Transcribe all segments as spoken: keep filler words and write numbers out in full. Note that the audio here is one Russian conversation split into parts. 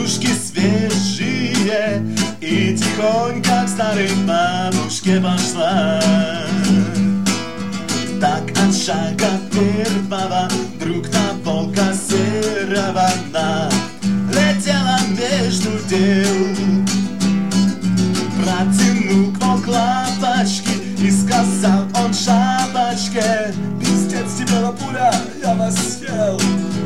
подушки свежие, и тихонько к старой бабушке пошла. Так от шага первого вдруг на волка серого налетела между дел. Протянул волк лапочки и сказал он шапочке: пиздец тебе, лапуля, я вас съел.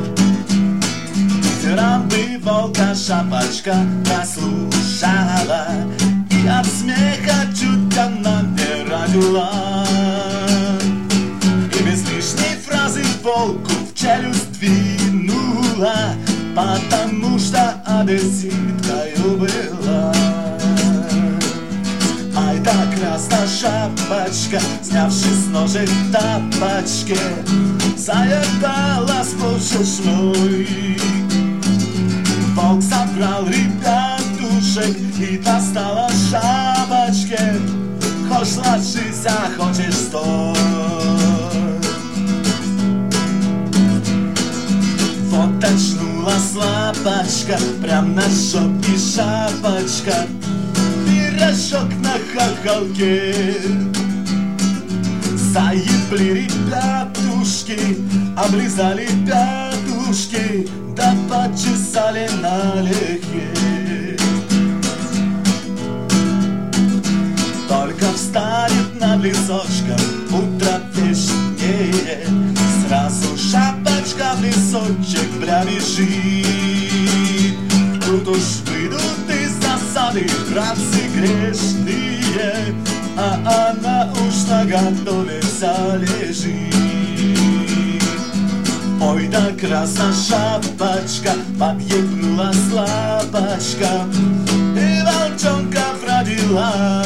Травы волка шапочка прослушала, и от смеха чуть она не родила. И без лишней фразы волку в челюсть двинула, потому что одесситкою была. Ай да красная шапочка, снявши с ножек тапочки, заебалась по шашной. Волк собрал ребятушек и достала шапочки. Хочешь ложись, а хочешь стой. Вот очнулась лапочка, прям на жопе шапочка, пирожок на хохолке. Заебли ребятушки, облизали пятушки, да почесали налегке. Только встанет над лесочком утро вечнее, сразу шапочка в лесочек бля бежит. Тут уж выйдут из засады братцы грешные, а она уж наготове вся лежит. Ой да красная шапочка, подъебнула слабочка и волчонка родила.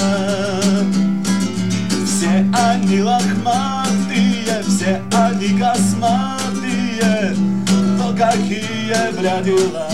Все они лохматые, все они косматые, но какие бля дела.